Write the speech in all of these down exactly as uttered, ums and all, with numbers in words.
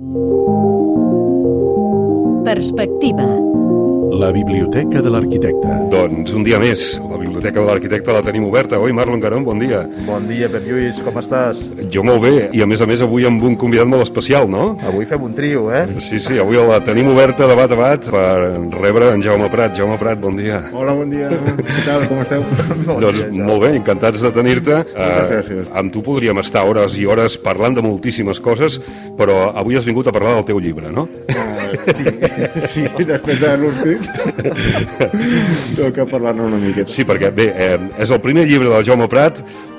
Perspectiva. La Biblioteca de l'Arquitecte. Doncs un dia més, la Biblioteca de l'Arquitecte la tenim oberta. Oi, Marlon Garon, bon dia. Bon dia, Pep Lluís, com estàs? Jo molt bé, i a més a més avui amb un convidat molt especial, no? Avui fem un trio, eh? Sí, sí, avui la tenim oberta de bat a bat per rebre en Jaume Prat. Jaume Prat, bon dia. Hola, bon dia. Què tal, com esteu? Bon doncs dia, molt bé, encantats de tenir-te. Moltes gràcies. Uh, amb tu podríem estar hores i hores parlant de moltíssimes coses, però avui has vingut a parlar del teu llibre, no? Uh, sí, sí, després d'haver-lo escrit toca parlar-ne una miqueta. Sí, perquè bé, eh, és el primer llibre del Jaume Prat,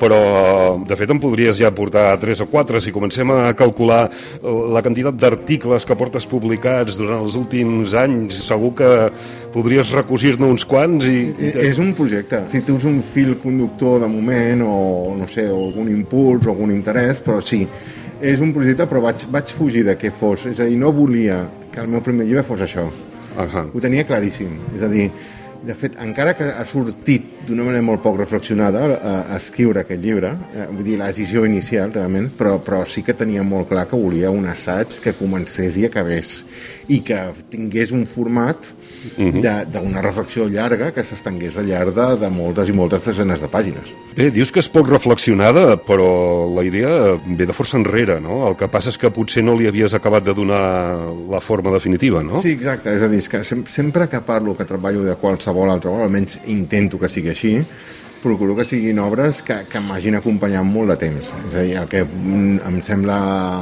però de fet en podries ja portar tres o quatre. Si comencem a calcular la quantitat d'articles que portes publicats durant els últims anys, segur que podries recosir-ne uns quants i... És un projecte. Si tens un fil conductor de moment o no sé, o algun impuls o algun interès, però sí, és un projecte, però vaig, vaig fugir de què fos. És a dir, no volia que el meu primer llibre fos això. Uh-huh. Ho tenia claríssim. És a dir, de fet, encara que ha sortit d'una manera molt poc reflexionada a, a escriure aquest llibre, eh, vull dir, la decisió inicial, realment, però, però sí que tenia molt clar que volia un assaig que comencés i acabés, i que tingués un format uh-huh. d'una reflexió llarga que s'estengués al llarg de, de moltes i moltes desenes de pàgines. Bé, dius que és poc reflexionada, però la idea ve de força enrere, no? El que passa és que potser no li havies acabat de donar la forma definitiva, no? Sí, exacte. És a dir, és que sempre que parlo, que treballo de qualsevol altra obra, almenys intento que sigui així, procuro que siguin obres que, que m'hagin acompanyat molt de temps. És a dir, el que em sembla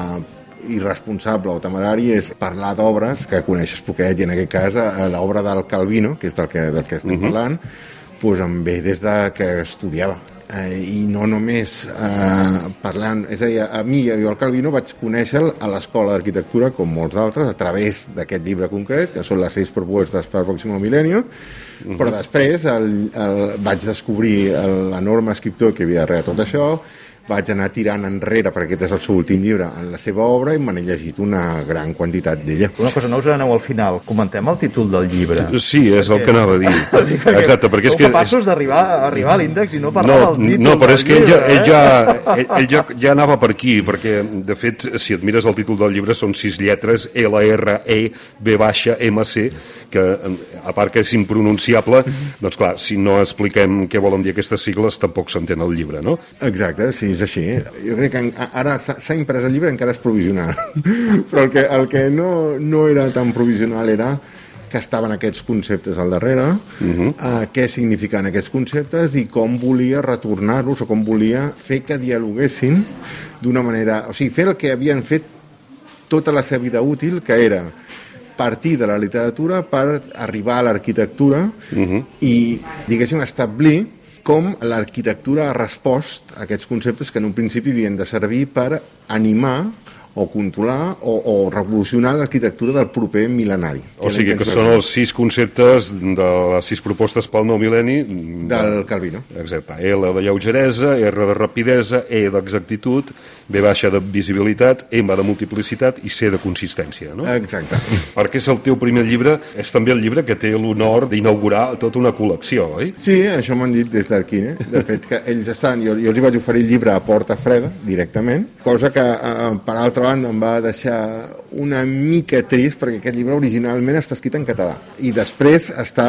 irresponsable o temerari és parlar d'obres que coneixes poquet, i en aquest cas l'obra del Calvino, que és del que, del que estem uh-huh. parlant, doncs em ve des de que estudiava. Eh, i no només eh, parlant, és a dir, a mi jo el Calvino vaig conèixer a l'escola d'arquitectura com molts d'altres a través d'aquest llibre concret, que són les seis propostes per al pròxim mil·lenni, uh-huh. però després el, el, vaig descobrir l'enorme escriptor que havia darrere tot això, vaig anar tirant enrere, perquè aquest és el seu últim llibre, en la seva obra, i me n'he llegit una gran quantitat d'ella. Una cosa, no us aneu al final. Comentem el títol del llibre. Sí, és perquè... el que anava a dir. perquè Exacte, perquè és que... Sou capaços d'arribar a arribar a l'índex i no parlar no, del títol No, però és que ell, llibre, ja, ell, eh? ja, ell, ell ja, ja anava per aquí, perquè, de fet, si et mires el títol del llibre, són sis lletres, L R E B M C, que, a part que és impronunciable, doncs clar, si no expliquem què volen dir aquestes sigles, tampoc s'entén el llibre, no? Exacte, sí, és així. Jo crec que ara s'ha imprès el llibre, encara és provisional. Però el que, el que no, no era tan provisional era que estaven aquests conceptes al darrere, uh-huh. eh, què significaven aquests conceptes i com volia retornar-los o com volia fer que dialoguessin d'una manera... O sigui, fer el que havien fet tota la seva vida útil, que era partir de la literatura per arribar a l'arquitectura uh-huh. i, diguéssim, establir com l'arquitectura ha respost a aquests conceptes que en un principi havien de servir per animar o controlar o, o revolucionar l'arquitectura del proper mil·lenari. O sigui que són els sis conceptes de les sis propostes pel nou mil·lenni del Calvino. Exacte. L de lleugeresa, R de rapidesa, E d'exactitud, B baixa de visibilitat, M de multiplicitat i C de consistència, no? Exacte. Perquè és el teu primer llibre, és també el llibre que té l'honor d'inaugurar tota una col·lecció, oi? Sí, això m'han dit des d'aquí, eh? De fet, que ells estan... Jo, jo els vaig oferir el llibre a porta freda, directament, cosa que, eh, per altra banda, em va deixar una mica trist, perquè aquest llibre originalment està escrit en català i després està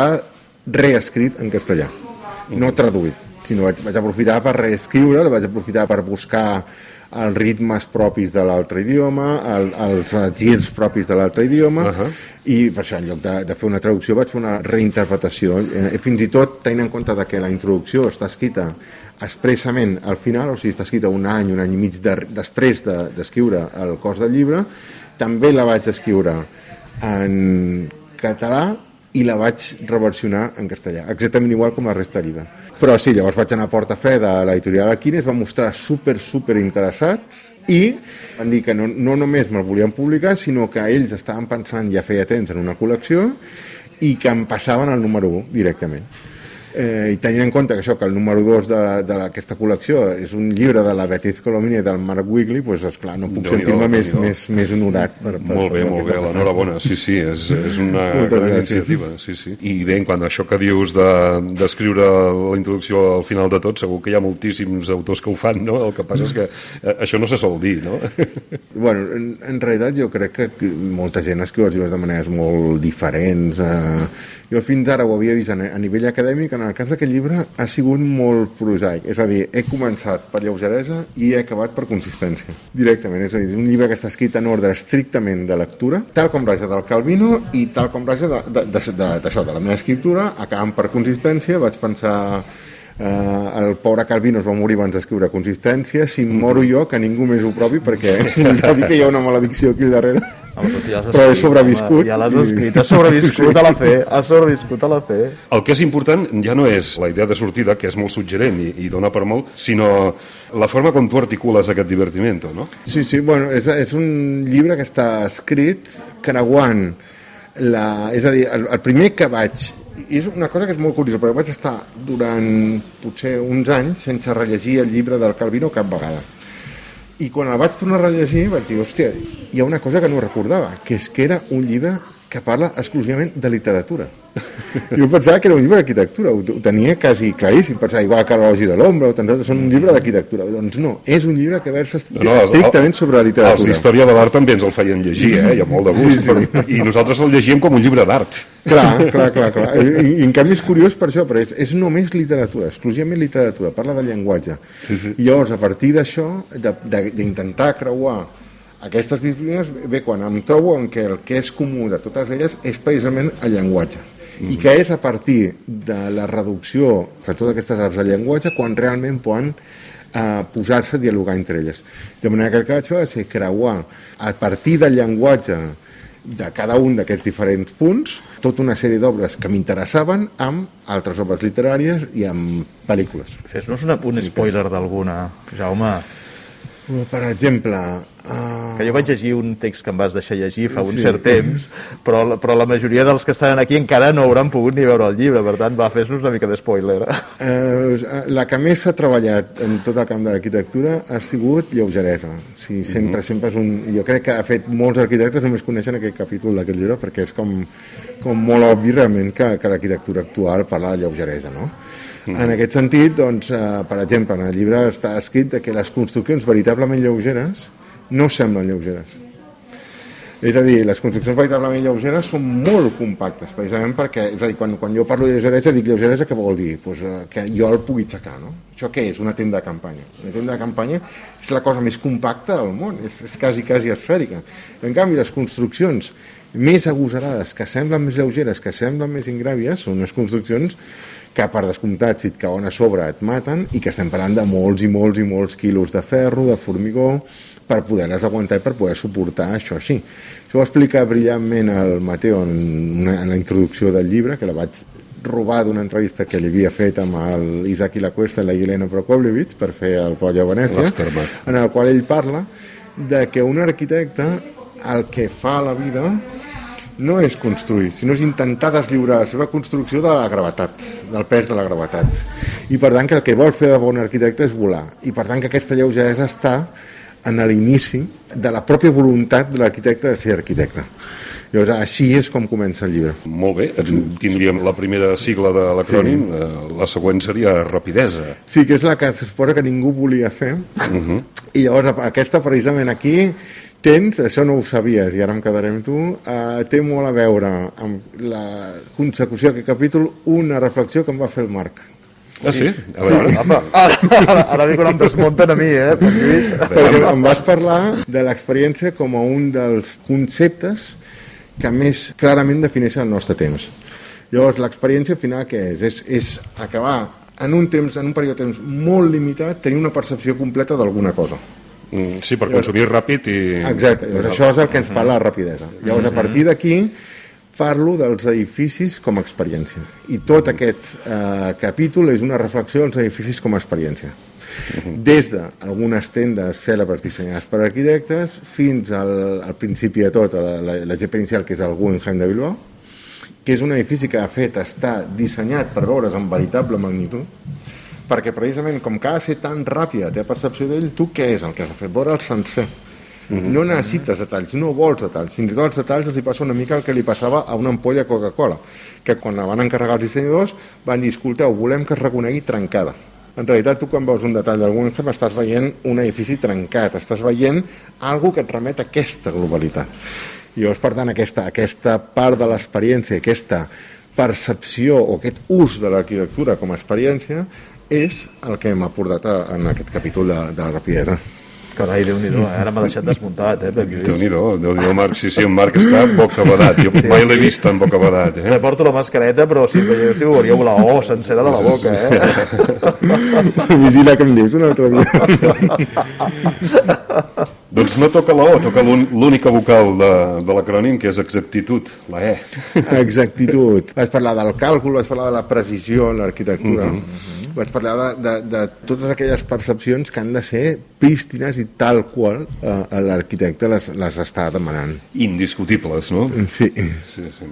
reescrit en castellà, no traduït, sinó vaig, vaig aprofitar per reescriure, vaig aprofitar per buscar els ritmes propis de l'altre idioma, el, els girs propis de l'altre idioma, uh-huh. i per això, en lloc de, de fer una traducció, vaig fer una reinterpretació. Eh, fins i tot, tenint en compte que la introducció està escrita expressament al final, o sigui, està escrita un any, un any i mig de, després d'escriure de, el cos del llibre, també la vaig escriure en català i la vaig reversionar en castellà, exactament igual com la resta del llibre. Però sí, llavors vaig anar a porta freda a l'editorial Alquina, es va mostrar super, super interessats i van dir que no, no només me'l volien publicar, sinó que ells estaven pensant ja feia temps en una col·lecció i que em passaven el número u directament. Eh, I tenint en compte que això, que el número dos d'aquesta col·lecció és un llibre de la Beatriz Colomina i del Mark Wigley, doncs esclar, no puc sentir-me més, més, més honorat. Per, per, molt bé, molt bé, l'enhorabona. Sí, sí, és, és una Moltes gran gràcies. iniciativa. Sí, sí. I bé, quan això que dius d'escriure de, la introducció al final de tot, segur que hi ha moltíssims autors que ho fan, no? El que passa és que eh, això no se sol dir, no? Bueno, en, en realitat jo crec que molta gent escriu els llibres de maneres molt diferents. Eh, jo fins ara ho havia vist a, a nivell acadèmic, en el cas d'aquest llibre ha sigut molt prosaic, és a dir, he començat per lleugeresa i he acabat per consistència, directament, és a dir, és un llibre que està escrit en ordre estrictament de lectura, tal com raja del Calvino i tal com raja d'això, de, de, de, de, de la meva escriptura, acabant per consistència, vaig pensar... Uh, el pobre Calvino es va morir abans d'escriure Consistència, si em moro jo que ningú més ho provi, perquè ja dic que hi ha una maledicció aquí darrere. Home, ja però he sobreviscut. Home, ja l'has escrit, has sobreviscut a la fe, has sobreviscut a la fe. El que és important ja no és la idea de sortida, que és molt suggerent i, i dona per molt, sinó la forma com tu articules aquest divertiment, no? Sí, sí, bueno, és, és un llibre que està escrit creuant la... És a dir, el, el primer que vaig... I és una cosa que és molt curiosa, perquè vaig estar durant potser uns anys sense rellegir el llibre del Calvino cap vegada. I quan el vaig tornar a rellegir vaig dir, hòstia, hi ha una cosa que no recordava, que és que era un llibre que parla exclusivament de literatura. Jo pensava que era un llibre d'arquitectura, ho, ho tenia quasi claríssim, pensava igual que l'Elogi de l'Ombra, o tant, són un llibre d'arquitectura. Doncs no, és un llibre que versa no, no, estrictament sobre la literatura. Els d'història de l'art també ens el feien llegir, eh? Hi ha molt de gust, sí, sí. Però, i nosaltres el llegíem com un llibre d'art. Clar, clar, clar, clar. I, i en canvi és curiós per això, però és, és només literatura, exclusivament literatura, parla de llenguatge. Sí, sí. I llavors, a partir d'això, d'intentar creuar aquestes disciplines, bé, quan em trobo en què el que és comú de totes elles és precisament el llenguatge. Mm-hmm. I que és a partir de la reducció de totes aquestes arts de llenguatge quan realment poden eh, posar-se a dialogar entre elles. De manera que el que vaig fer va ser creuar a partir del llenguatge de cada un d'aquests diferents punts tota una sèrie d'obres que m'interessaven amb altres obres literàries i amb pel·lícules. Fes-nos un spoiler d'alguna, Jaume. Per exemple... Uh... Que jo vaig llegir un text que em vas deixar llegir fa un sí. cert temps, però, però la majoria dels que estan aquí encara no hauran pogut ni veure el llibre, per tant, va, fes-nos una mica de spoiler. Uh, la que més s'ha treballat en tot el camp de l'arquitectura ha sigut lleugeresa. Sí, sempre, mm-hmm. sempre és un... Jo crec que, de fet, molts arquitectes només coneixen aquest capítol d'aquest llibre perquè és com, com molt obvi realment que, que l'arquitectura actual parla de lleugeresa, no? Mm. En aquest sentit, doncs, eh, per exemple, en el llibre està escrit que les construccions veritablement lleugeres no semblen lleugeres. És a dir, les construccions veritablement lleugeres són molt compactes, precisament perquè, és a dir, quan, quan jo parlo de lleugeresa, dic lleugeresa, què vol dir? Pues, eh, que jo el pugui aixecar, no? Això què és? Una tenda de campanya. Una tenda de campanya és la cosa més compacta del món, és, és quasi, quasi esfèrica. En canvi, les construccions més agosarades, que semblen més lleugeres, que semblen més ingràvies, són unes construccions que per descomptat si et cauen a sobre et maten i que estem parlant de molts i molts i molts quilos de ferro, de formigó, per poder-les aguantar i per poder suportar això així. Això ho explica brillantment el Mateo en, una, en la introducció del llibre, que la vaig robar d'una entrevista que li havia fet amb el Isaac i la Cuesta i la Yelena Prokopjevic per fer el Pollo a Venècia, en el qual ell parla de que un arquitecte el que fa a la vida no és construir, sinó és intentar deslliurar la seva construcció de la gravetat, del pes de la gravetat. I per tant que el que vol fer de bon arquitecte és volar. I per tant que aquesta lleugeresa està en l'inici de la pròpia voluntat de l'arquitecte de ser arquitecte. Llavors, així és com comença el llibre. Molt bé, tindríem la primera sigla de l'acrònim, sí. La següent seria rapidesa. Sí, que és la que se suposa que ningú volia fer, uh-huh. I llavors aquesta precisament aquí tens, això no ho sabies i ara em quedaré amb tu, eh, té molt a veure amb la consecució d'aquest capítol, una reflexió que em va fer el Marc. Ah, sí? A veure. Sí. Apa, ara, ara, ara ve quan em desmunten a mi, eh? Perquè em vas parlar de l'experiència com a un dels conceptes que més clarament defineixen el nostre temps. Llavors, l'experiència final què és? És, és acabar en un temps, en un període de temps molt limitat, tenir una percepció completa d'alguna cosa. Mm, sí, per consumir ràpid i... Exacte, llavors això és el que ens parla de rapidesa. Llavors, a partir d'aquí, parlo dels edificis com a experiència. I tot aquest eh, capítol és una reflexió dels edificis com a experiència. Des d'algunes tendes cèlebres dissenyades per arquitectes fins al, al principi de tot, l'exemple inicial, que és el Guggenheim de Bilbao, que és un edifici que de fet està dissenyat per veure's amb veritable magnitud, perquè precisament com que ha de ser tan ràpida la teva percepció d'ell, tu què és el que has de fer? Veure el sencer. Mm-hmm. No necessites detalls, no vols detalls. Fins i tot els detalls els hi passa una mica el que li passava a una ampolla Coca-Cola, que quan la van encarregar els dissenyadors van dir, escolteu, volem que es reconegui trencada. En realitat, tu quan veus un detall d'algun Guggenheim estàs veient un edifici trencat, estàs veient alguna que et remet a aquesta globalitat. I llavors, per tant, aquesta, aquesta part de l'experiència, aquesta percepció o aquest ús de l'arquitectura com a experiència és el que m'ha portat a, en aquest capítol de, de la rapidesa. Carai, Déu-n'hi-do, eh? Ara m'ha deixat desmuntat, eh? Déu-n'hi-do, Déu-n'hi-do, Marc, sí, sí, en Marc està bocabadat, jo sí, mai l'he vist tan bocabadat, eh? Me porto la mascareta, però si veieu, si veuríeu la O sencera de la boca, eh? Vigila que em dius un altre dia. Doncs no toca la O, toca l'única vocal de, de l'acrònim, que és exactitud, la E. Exactitud. Vas parlar del càlcul, vas parlar de la precisió en l'arquitectura, mm-hmm. Vaig parlar de, de, de totes aquelles percepcions que han de ser prístines i tal qual eh, l'arquitecte les, les està demanant. Indiscutibles, no? Sí. Sí, sí.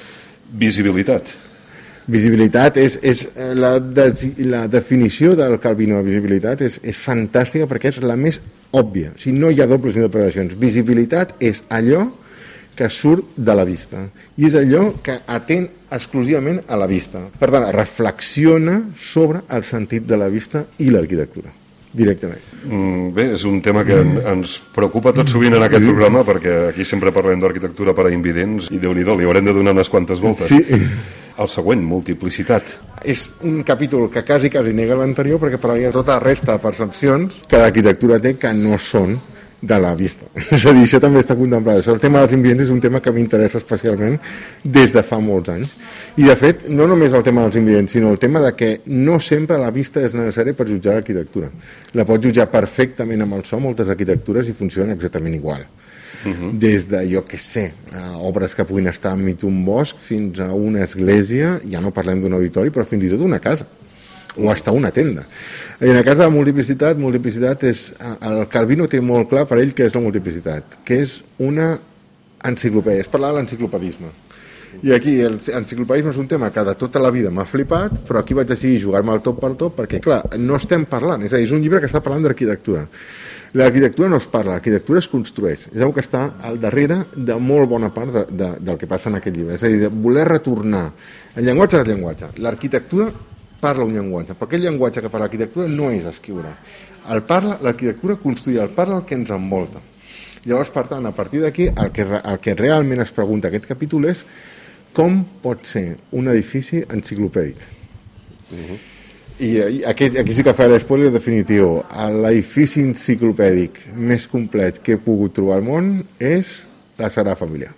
Visibilitat. Visibilitat és, és la, de, la definició del Calvino de visibilitat és, és fantàstica perquè és la més òbvia. O sigui, no hi ha dobles interpretacions. Visibilitat és allò que surt de la vista i és allò que atén exclusivament a la vista. Per tant, reflexiona sobre el sentit de la vista i l'arquitectura directament. Mm, bé, és un tema que ens preocupa tot sovint en aquest programa perquè aquí sempre parlem d'arquitectura per a invidents i Déu-n'hi-do, li haurem de donar unes quantes voltes. Sí. El següent, multiplicitat. És un capítol que quasi, quasi nega l'anterior perquè parlaria de tota la resta de percepcions que l'arquitectura té que no són de la vista. És a dir, això també està contemplat. Això, el tema dels invidents és un tema que m'interessa especialment des de fa molts anys. I, de fet, no només el tema dels invidents, sinó el tema de que no sempre la vista és necessària per jutjar l'arquitectura. La pots jutjar perfectament amb el so, moltes arquitectures i funcionen exactament igual. Uh-huh. Des de, jo què sé, uh, obres que puguin estar enmig d'un bosc fins a una església, ja no parlem d'un auditori, però fins i tot una casa o hasta una tenda. I en el cas de la multiplicitat, multiplicitat és, el Calvino té molt clar per ell què és la multiplicitat, que és una enciclopèdia, és parlar de l'enciclopedisme. I aquí l'enciclopedisme és un tema que de tota la vida m'ha flipat, però aquí vaig decidir jugar-me al top per top, perquè clar, no estem parlant, és a dir, és un llibre que està parlant d'arquitectura. L'arquitectura no es parla, l'arquitectura es construeix. És una que està al darrere de molt bona part de, de, del que passa en aquest llibre. És a dir, de voler retornar el llenguatge al llenguatge. L'arquitectura parla un llenguatge, però aquell llenguatge que parla l'arquitectura no és escriure. El parla, l'arquitectura construïda, el parla el que ens envolta. Llavors, per tant, a partir d'aquí, el, que, el que realment es pregunta aquest capítol és com pot ser un edifici enciclopèdic. Uh-huh. I, i aquí, aquí sí que faré l'espoiler definitiu. L'edifici enciclopèdic més complet que he pogut trobar al món és la Sagrada Família.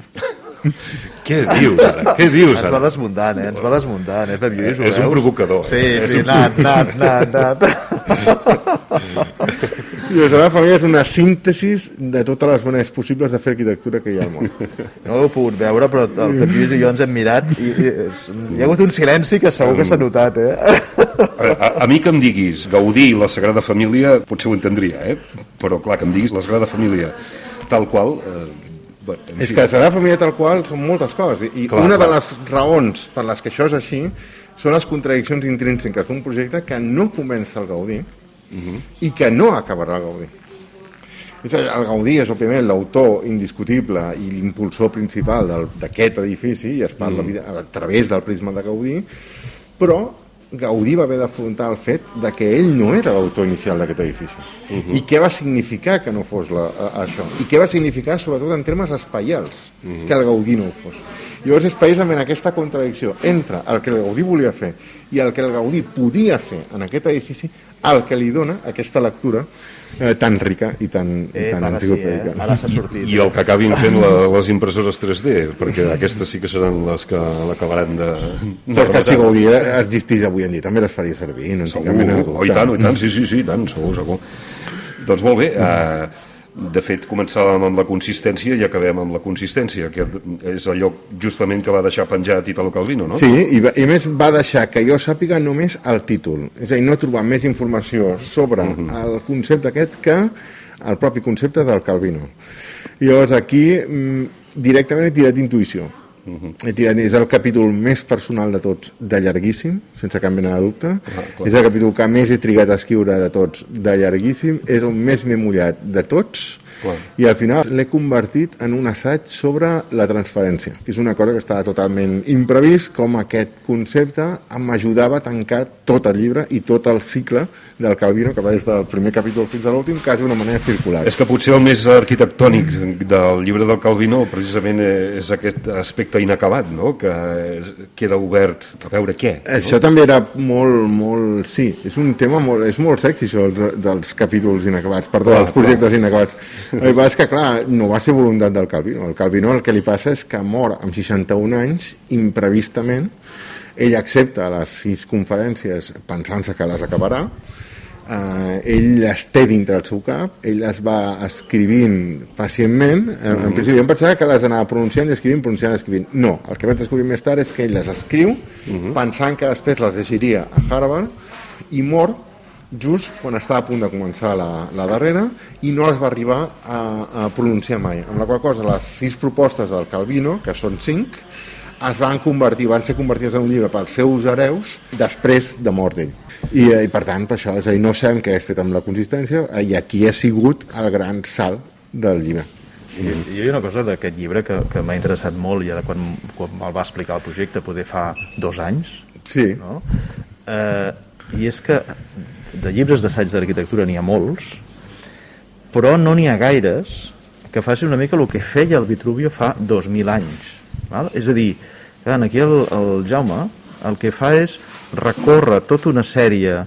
Què dius ara? Què dius ara? Ens va desmuntant, eh? Ens va desmuntant, eh? Pep Lluís, ho és un provocador. Sí, eh? sí, nat, nat, nat, nat. I la Sagrada Família és una síntesi de totes les maneres possibles de fer arquitectura que hi ha al món. No ho he pogut veure, però el Pep Lluís i jo ens hem mirat i, i és, hi ha hagut un silenci que segur que s'ha notat, eh? A, a, a mi que em diguis Gaudí i la Sagrada Família, potser ho entendria, eh? Però clar, que em diguis la Sagrada Família tal qual... Eh, bueno, és que la Sagrada Família tal qual són moltes coses i clar, una clar. de les raons per les que això és així són les contradiccions intrínseques d'un projecte que no comença el Gaudí uh-huh. i que no acabarà el Gaudí. És a dir, el Gaudí és òbviament l'autor indiscutible i l'impulsor principal d'aquest edifici i es parla uh-huh. a través del prisma de Gaudí, però Gaudí va haver d'afrontar el fet de que ell no era l'autor inicial d'aquest edifici. Uh-huh. I què va significar que no fos la, a, això? I què va significar, sobretot en termes espaials, uh-huh. que el Gaudí no ho fos. Llavors és precisament aquesta contradicció entre el que el Gaudí volia fer i el que el Gaudí podia fer en aquest edifici el que li dona aquesta lectura eh, tan rica i tan, eh, tan enciclopèdica. Sí, eh? Ara s'ha sortit. I el que acabin fent la, les impressores tres D, perquè aquestes sí que seran les que l'acabaran de... Però que si Gaudí existís avui en dia també les faria servir. No segur, oh, i tant, oh, i tant, sí, sí, sí, tant, segur, segur. Doncs molt bé, eh, de fet començàvem amb la consistència i acabem amb la consistència, que és allò justament que va deixar penjat Italo Calvino, no? Sí, i, va, i a més va deixar que jo sàpiga només el títol, és a dir, no trobar més informació sobre uh-huh. el concepte aquest que el propi concepte del Calvino. I llavors aquí directament he tirat d'intuïció, Uh-huh. He tirat, és el capítol més personal de tots, de llarguíssim, sense cap mena de dubte. Uh-huh. És el capítol que més he trigat a escriure de tots, de llarguíssim. És el més m'he mullat de tots. Uh-huh. I al final l'he convertit en un assaig sobre la transferència, que és una cosa que estava totalment imprevist, com aquest concepte m'ajudava a tancar tot el llibre i tot el cicle del Calvino, que va des del primer capítol fins a l'últim, quasi d'una manera circular. És que potser el més arquitectònic del llibre del Calvino precisament és aquest aspecte inacabat, no? Que queda obert a veure què. No? Això també era molt, molt... Sí, és un tema molt... És molt sexy, això, dels, dels capítols inacabats, perdó, clar, dels projectes clar. inacabats. El que passa és que, clar, no va ser voluntat del Calvino. El Calvino el que li passa és que mor amb seixanta-un anys, imprevistament. Ell accepta les sis conferències pensant-se que les acabarà. Uh, ell les té dintre el seu cap, ell les va escrivint pacientment. En, mm. en principi em pensava que les anava pronunciant i escrivint, pronunciant i escrivint. No, el que vaig descobrir més tard és que ell les escriu mm. pensant que després les llegiria a Harvard i mor just quan estava a punt de començar la, la darrera i no les va arribar a, a pronunciar mai, amb la qual cosa les sis propostes del Calvino, que són cinc, es van convertir, van ser convertides en un llibre pels seus hereus després de mort d'ell. I, i per tant, per això, és a dir, no sabem què és fet amb la consistència i aquí ha sigut el gran salt del llibre. I, i hi ha una cosa d'aquest llibre que, que m'ha interessat molt ja de quan, quan me'l va explicar el projecte, poder fa dos anys, sí. no? Eh, i és que de llibres d'assaig d'arquitectura n'hi ha molts, però no n'hi ha gaires que facin una mica el que feia el Vitruvio fa dos mil anys. Val? És a dir, aquí el, el Jaume el que fa és recórrer tota una sèrie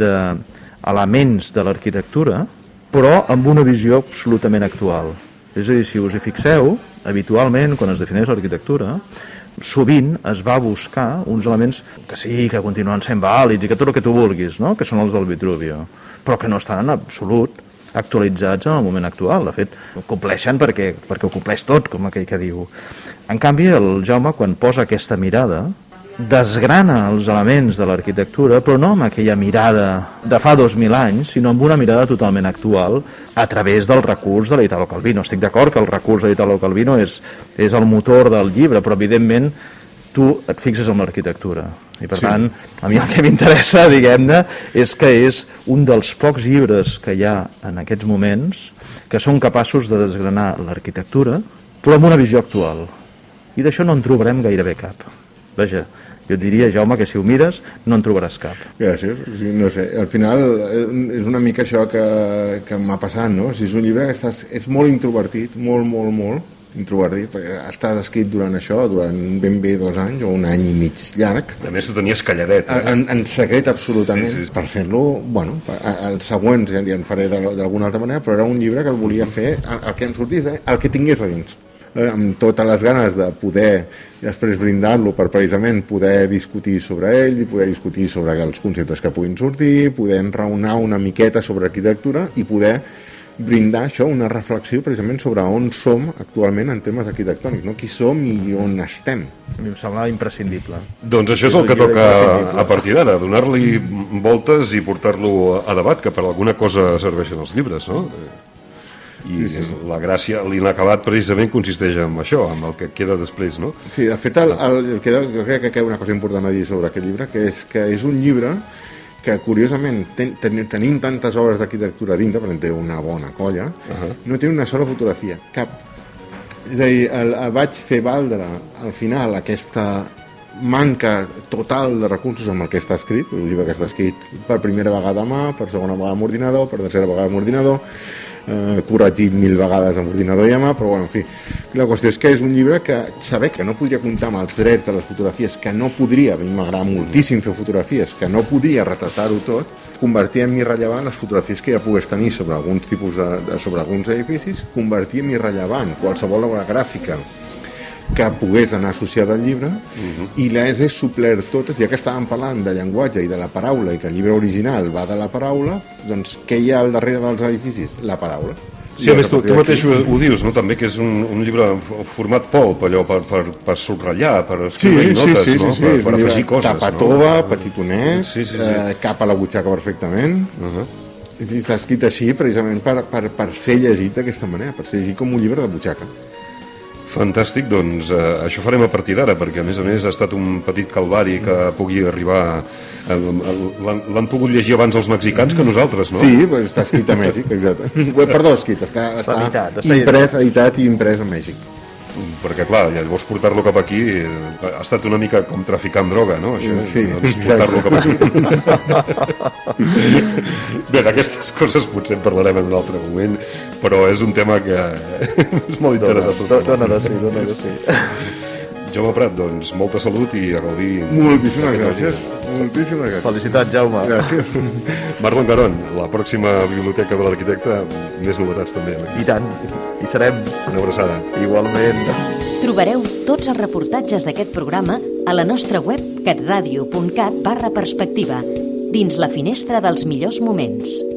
d'elements de l'arquitectura, però amb una visió absolutament actual. És a dir, si us hi fixeu, habitualment, quan es defineix l'arquitectura, sovint es va buscar uns elements que sí, que continuen sent vàlids i que tot el que tu vulguis, no? Que són els del Vitruvio, però que no estan en absolut actualitzats en el moment actual. De fet, ho compleixen perquè, perquè ho compleix tot, com aquell que diu. En canvi, el Jaume, quan posa aquesta mirada, desgrana els elements de l'arquitectura, però no amb aquella mirada de fa dos mil anys, sinó amb una mirada totalment actual a través del recurs de l'Italo Calvino. Estic d'acord que el recurs de l'Italo Calvino és, és el motor del llibre, però evidentment tu et fixes en l'arquitectura. I per sí. tant, a mi el que m'interessa, diguem-ne, és que és un dels pocs llibres que hi ha en aquests moments que són capaços de desgranar l'arquitectura, però amb una visió actual. I d'això no en trobarem gairebé cap. Vaja, jo et diria, Jaume, que si ho mires no en trobaràs cap. Gràcies. No sé, al final és una mica això que, que m'ha passat, no? Si és un llibre que estàs, és molt introvertit, molt, molt, molt introvertit, perquè ha estat escrit durant això, durant ben bé dos anys o un any i mig llarg. A més, ho tenies calladet. Eh? En, en secret, absolutament. Sí, sí, sí. Per fer-lo, bueno, els següents ja, ja en faré d'alguna altra manera, però era un llibre que el volia fer, el, el que em sortís, el que tingués a dins. Amb totes les ganes de poder després brindar-lo per precisament poder discutir sobre ell i poder discutir sobre els conceptes que puguin sortir, poder enraonar una miqueta sobre arquitectura i poder brindar això, una reflexió precisament sobre on som actualment en temes arquitectònics, no? Qui som i on estem. A mi em sembla imprescindible. Doncs això és el que toca a partir d'ara, donar-li voltes i portar-lo a debat, que per alguna cosa serveixen els llibres, no? I sí, sí. la gràcia, l'inacabat precisament consisteix en això, amb el que queda després, no? Sí, de fet, el, el, el que, jo crec que hi ha una cosa important a dir sobre aquest llibre, que és que és un llibre que, curiosament, ten, ten, tenim tantes obres d'arquitectura dintre, perquè té una bona colla, uh -huh. no té una sola fotografia, cap. És a dir, el, el vaig fer valdre, al final, aquesta manca total de recursos amb el que està escrit, un llibre que està escrit per primera vegada a mà, per segona vegada amb ordinador, per tercera vegada amb ordinador, eh, corregit mil vegades amb ordinador i a mà, però bueno, en fi, la qüestió és que és un llibre que saber que no podria comptar amb els drets de les fotografies, que no podria, a mi m'agrada moltíssim fer fotografies, que no podria retratar-ho tot, convertia en irrellevant les fotografies que ja pogués tenir sobre alguns tipus de, de sobre alguns edificis, convertia en irrellevant qualsevol obra gràfica que pogués anar associada al llibre, uh-huh. i les he suplert totes, ja que estàvem parlant de llenguatge i de la paraula, i que el llibre original va de la paraula, doncs què hi ha al darrere dels edificis? La paraula. Sí, a més, tu, tu mateix ho, ho dius, no? També que és un, un llibre format polp, allò, per, per, per subratllar, per escriure sí, notes, sí, sí, no? Sí, sí, per, per afegir coses. Tapatova, no? petitonès, sí, sí, sí. Eh, cap a la butxaca perfectament. Uh-huh. I està escrit així precisament per, per, per ser llegit d'aquesta manera, per ser llegit com un llibre de butxaca. Fantàstic, doncs eh, això farem a partir d'ara, perquè a més a més ha estat un petit calvari que pugui arribar... Eh, L'han pogut llegir abans els mexicans que nosaltres, no? Sí, pues està escrit a Mèxic, exacte. Perdó, escrit, està, està, està editat, està imprès, editat i imprès a Mèxic. Perquè, clar, llavors portar-lo cap aquí eh, ha estat una mica com traficar amb droga, no? Això, sí, doncs, portar-lo cap aquí. Bé, d'aquestes coses potser en parlarem en un altre moment, però és un tema que és molt interessant. Dona, dona de sí, dona de sí. Jaume Prat, doncs, molta salut i a gaudir... Moltíssimes gràcies. Moltíssimes gràcies. Felicitats, Jaume. Gràcies. Marlon Garon, la pròxima Biblioteca de l'Arquitecte, més novetats també. I tant, hi serem. Una abraçada. Igualment. Trobareu tots els reportatges d'aquest programa a la nostra web catradio punt cat barra perspectiva, dins la finestra dels millors moments.